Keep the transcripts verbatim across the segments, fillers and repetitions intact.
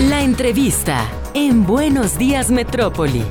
La entrevista en Buenos Días Metrópoli.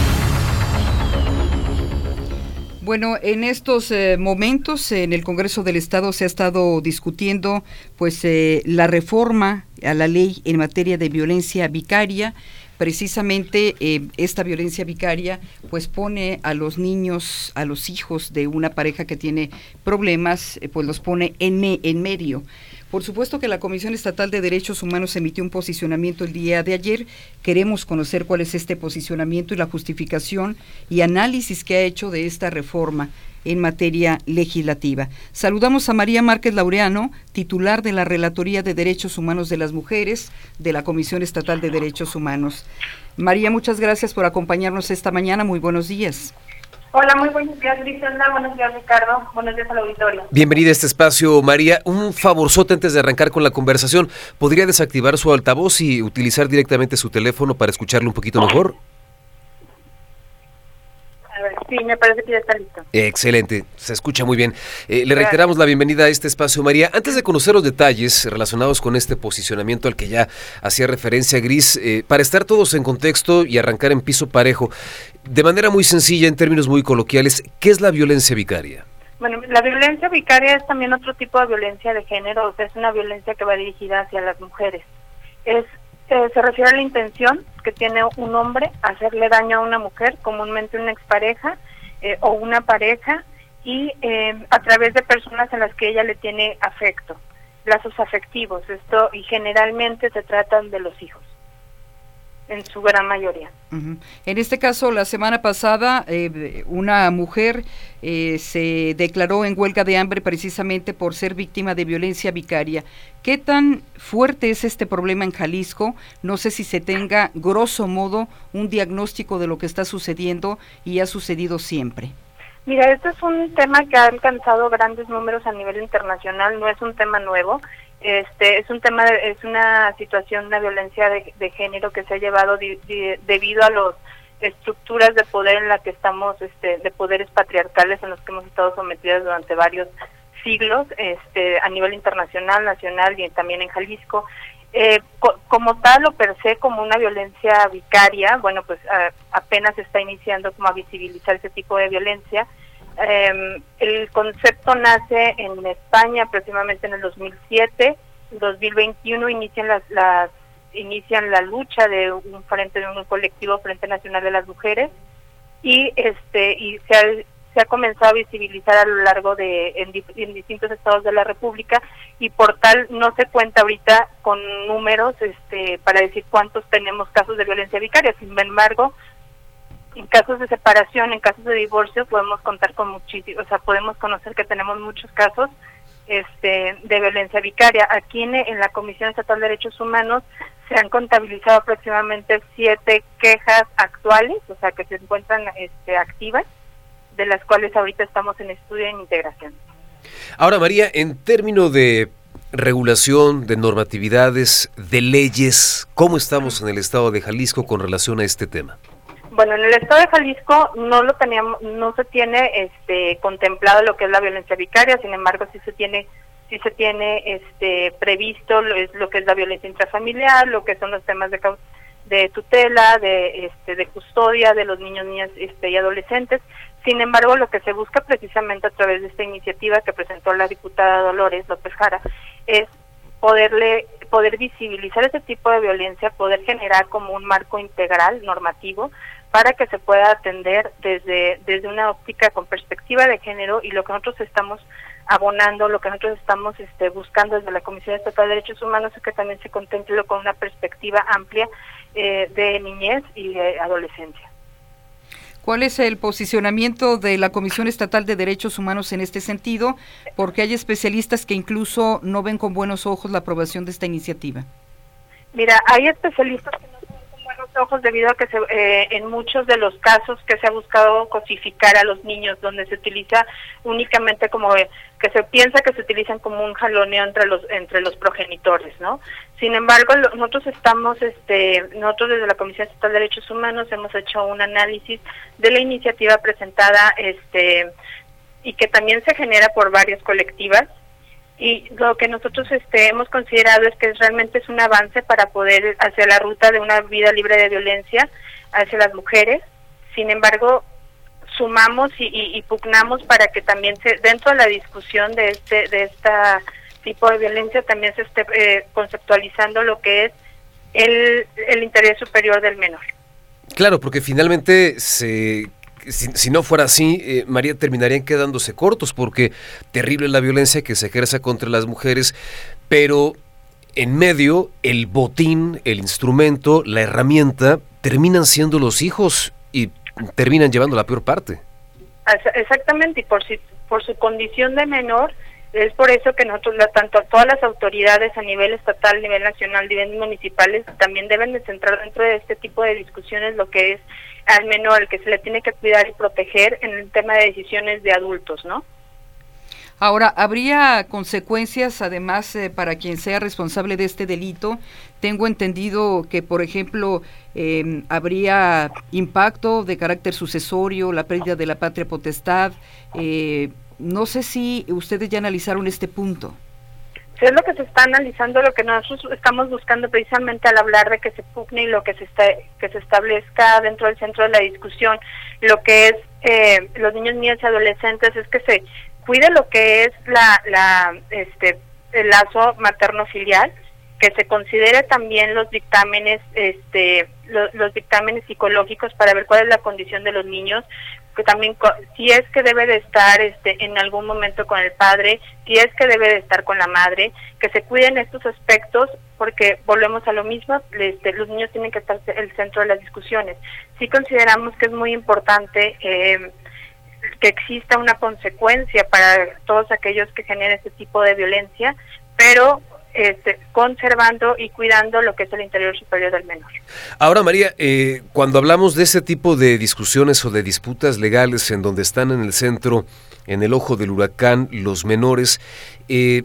Bueno, en estos eh, momentos en el Congreso del Estado se ha estado discutiendo pues eh, la reforma a la ley en materia de violencia vicaria. Precisamente eh, esta violencia vicaria pues pone a los niños, a los hijos de una pareja que tiene problemas, eh, pues los pone en, me, en medio. Por supuesto que la Comisión Estatal de Derechos Humanos emitió un posicionamiento el día de ayer. Queremos conocer cuál es este posicionamiento y la justificación y análisis que ha hecho de esta reforma en materia legislativa. Saludamos a María Márquez Laureano, titular de la Relatoría de Derechos Humanos de las Mujeres de la Comisión Estatal de Derechos Humanos. María, muchas gracias por acompañarnos esta mañana. Muy buenos días. Hola, muy buenos días, Griselda. Buenos días, Ricardo. Buenos días al auditorio. Bienvenida a este espacio, María. Un favorzote antes de arrancar con la conversación. ¿Podría desactivar su altavoz y utilizar directamente su teléfono para escucharlo un poquito mejor? A ver, sí, me parece que ya está listo. Excelente, se escucha muy bien. Eh, le reiteramos la bienvenida a este espacio, María. Antes de conocer los detalles relacionados con este posicionamiento al que ya hacía referencia Gris, eh, para estar todos en contexto y arrancar en piso parejo, de manera muy sencilla, en términos muy coloquiales, ¿qué es la violencia vicaria? Bueno, la violencia vicaria es también otro tipo de violencia de género, o sea, es una violencia que va dirigida hacia las mujeres. Es Eh, se refiere a la intención que tiene un hombre hacerle daño a una mujer, comúnmente una expareja eh, o una pareja, y eh, a través de personas en las que ella le tiene afecto, lazos afectivos. Esto, y generalmente se tratan de los hijos, en su gran mayoría. Uh-huh. En este caso, la semana pasada, eh, una mujer eh, se declaró en huelga de hambre precisamente por ser víctima de violencia vicaria. ¿Qué tan fuerte es este problema en Jalisco? No sé si se tenga, grosso modo, un diagnóstico de lo que está sucediendo y ha sucedido siempre. Mira, este es un tema que ha alcanzado grandes números a nivel internacional, no es un tema nuevo. Este es un tema, de, es una situación de violencia de, de género que se ha llevado di, di, debido a las estructuras de poder en la que estamos, este, de poderes patriarcales en los que hemos estado sometidos durante varios siglos, este, a nivel internacional, nacional y también en Jalisco. Eh, co como tal o per se, como una violencia vicaria, bueno, pues a, apenas se está iniciando como a visibilizar ese tipo de violencia. Eh, el concepto nace en España aproximadamente en el dos mil siete, en dos mil veintiuno inician las, las inician la lucha de un frente de un colectivo Frente Nacional de las Mujeres y este y se ha, se ha comenzado a visibilizar a lo largo de en, en distintos estados de la República, y por tal no se cuenta ahorita con números este para decir cuántos tenemos casos de violencia vicaria. Sin embargo, en casos de separación, en casos de divorcio, podemos contar con muchísimos, o sea, podemos conocer que tenemos muchos casos este, de violencia vicaria. Aquí en, en la Comisión Estatal de Derechos Humanos se han contabilizado aproximadamente siete quejas actuales, o sea, que se encuentran este, activas, de las cuales ahorita estamos en estudio e integración. Ahora, María, en términos de regulación, de normatividades, de leyes, ¿cómo estamos en el estado de Jalisco con relación a este tema? Bueno, en el estado de Jalisco no lo teníamos, no se tiene este contemplado lo que es la violencia vicaria. Sin embargo, sí se tiene, sí se tiene este previsto lo, es lo que es la violencia intrafamiliar, lo que son los temas de de tutela, de este de custodia de los niños, niñas este y adolescentes. Sin embargo, lo que se busca precisamente a través de esta iniciativa que presentó la diputada Dolores López Jara es poderle poder visibilizar ese tipo de violencia, poder generar como un marco integral normativo para que se pueda atender desde desde una óptica con perspectiva de género. Y lo que nosotros estamos abonando, lo que nosotros estamos este, buscando desde la Comisión Estatal de Derechos Humanos es que también se contemple con una perspectiva amplia eh, de niñez y de adolescencia. ¿Cuál es el posicionamiento de la Comisión Estatal de Derechos Humanos en este sentido? Porque hay especialistas que incluso no ven con buenos ojos la aprobación de esta iniciativa. Mira, hay especialistas que no ven con buenos ojos debido a que se, eh, en muchos de los casos que se ha buscado cosificar a los niños, donde se utiliza únicamente como eh, que se piensa que se utilizan como un jaloneo entre los entre los progenitores, ¿no? Sin embargo, lo, nosotros estamos, este, nosotros desde la Comisión Estatal de Derechos Humanos hemos hecho un análisis de la iniciativa presentada, este, y que también se genera por varias colectivas. y lo que nosotros este, hemos considerado es que realmente es un avance para poder hacia la ruta de una vida libre de violencia hacia las mujeres. Sin embargo, sumamos y, y, y pugnamos para que también se, dentro de la discusión de este de esta tipo de violencia también se esté eh, conceptualizando lo que es el, el interés superior del menor. Claro, porque finalmente se... Si, si no fuera así, eh, María, terminarían quedándose cortos, porque terrible la violencia que se ejerce contra las mujeres, pero en medio el botín, el instrumento, la herramienta, terminan siendo los hijos y terminan llevando la peor parte. Exactamente, y por, si, por su condición de menor, es por eso que nosotros, la, tanto todas las autoridades a nivel estatal, a nivel nacional, a nivel municipales, también deben de centrar dentro de este tipo de discusiones lo que es al menor, al que se le tiene que cuidar y proteger en el tema de decisiones de adultos, ¿no? Ahora, ¿habría consecuencias además eh, para quien sea responsable de este delito? Tengo entendido que, por ejemplo, eh, habría impacto de carácter sucesorio, la pérdida de la patria potestad. Eh, no sé si ustedes ya analizaron este punto. Sí, es lo que se está analizando, lo que nosotros estamos buscando precisamente al hablar de que se pugne y lo que se está, que se establezca dentro del centro de la discusión, lo que es eh, los niños, niñas y adolescentes, es que se cuide lo que es la, la este el lazo materno-filial, que se considere también los dictámenes, este los, los dictámenes psicológicos para ver cuál es la condición de los niños, que también si es que debe de estar este en algún momento con el padre, si es que debe de estar con la madre, que se cuiden estos aspectos, porque volvemos a lo mismo, este, los niños tienen que estar en el centro de las discusiones. Sí consideramos que es muy importante eh, que exista una consecuencia para todos aquellos que generen este tipo de violencia, pero Este, conservando y cuidando lo que es el interior superior del menor. Ahora, María, eh, cuando hablamos de ese tipo de discusiones o de disputas legales en donde están en el centro, en el ojo del huracán, los menores, eh,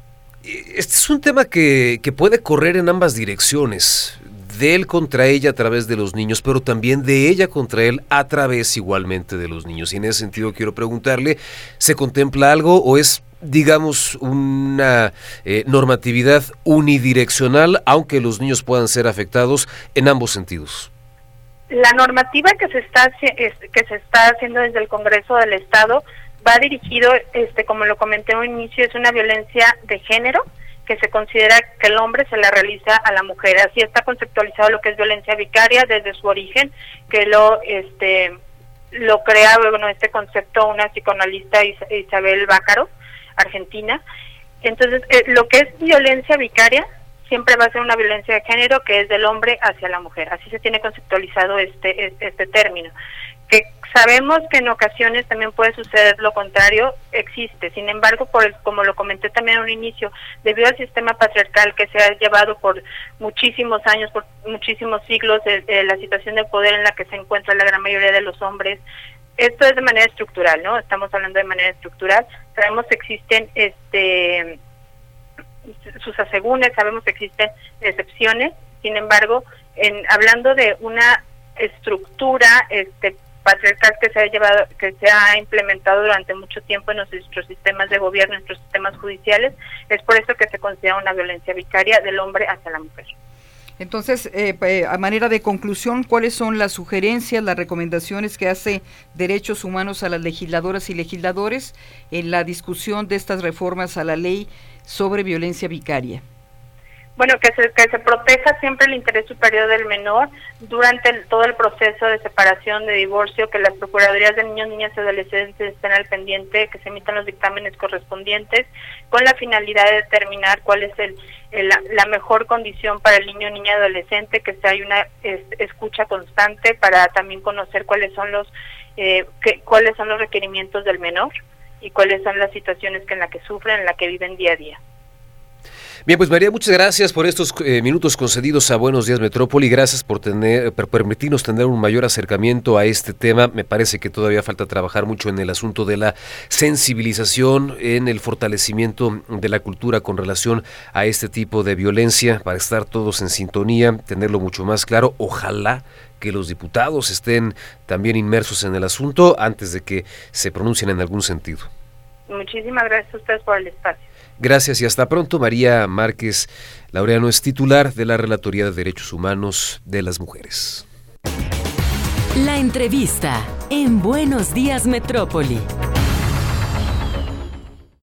este es un tema que, que puede correr en ambas direcciones, de él contra ella a través de los niños, pero también de ella contra él a través igualmente de los niños. Y en ese sentido quiero preguntarle, ¿se contempla algo o es, digamos, una eh, normatividad unidireccional, aunque los niños puedan ser afectados en ambos sentidos? La normativa que se está que se está haciendo desde el Congreso del Estado va dirigido, este, como lo comenté en un inicio, es una violencia de género que se considera que el hombre se la realiza a la mujer. Así está conceptualizado lo que es violencia vicaria desde su origen, que lo este lo crea, bueno, este concepto una psicoanalista, Isabel Bácaro, argentina. Entonces, eh, lo que es violencia vicaria siempre va a ser una violencia de género que es del hombre hacia la mujer. Así se tiene conceptualizado este este, este término. Que sabemos que en ocasiones también puede suceder lo contrario, existe. Sin embargo, por el, como lo comenté también en un inicio, debido al sistema patriarcal que se ha llevado por muchísimos años, por muchísimos siglos, de, de la situación de poder en la que se encuentra la gran mayoría de los hombres, esto es de manera estructural, ¿no? Estamos hablando de manera estructural. Sabemos que existen este sus asegúnes, sabemos que existen excepciones. Sin embargo, en hablando de una estructura este patriarcal que se ha llevado, que se ha implementado durante mucho tiempo en nuestros sistemas de gobierno, en nuestros sistemas judiciales, es por eso que se considera una violencia vicaria del hombre hacia la mujer. Entonces, eh, a manera de conclusión, ¿cuáles son las sugerencias, las recomendaciones que hace Derechos Humanos a las legisladoras y legisladores en la discusión de estas reformas a la ley sobre violencia vicaria? Bueno, que se, que se proteja siempre el interés superior del menor durante el, todo el proceso de separación, de divorcio, que las procuradurías de niños, niñas y adolescentes estén al pendiente, que se emitan los dictámenes correspondientes, con la finalidad de determinar cuál es el, el la, la mejor condición para el niño, niña y adolescente, que sea una es, escucha constante para también conocer cuáles son los eh, que, cuáles son los requerimientos del menor y cuáles son las situaciones que en la que sufren, en la que viven día a día. Bien, pues María, muchas gracias por estos eh, minutos concedidos a Buenos Días Metrópoli, gracias por tener, por permitirnos tener un mayor acercamiento a este tema. Me parece que todavía falta trabajar mucho en el asunto de la sensibilización, en el fortalecimiento de la cultura con relación a este tipo de violencia, para estar todos en sintonía, tenerlo mucho más claro. Ojalá que los diputados estén también inmersos en el asunto antes de que se pronuncien en algún sentido. Muchísimas gracias a ustedes por el espacio. Gracias y hasta pronto. María Márquez Laureano es titular de la Relatoría de Derechos Humanos de las Mujeres. La entrevista en Buenos Días Metrópoli.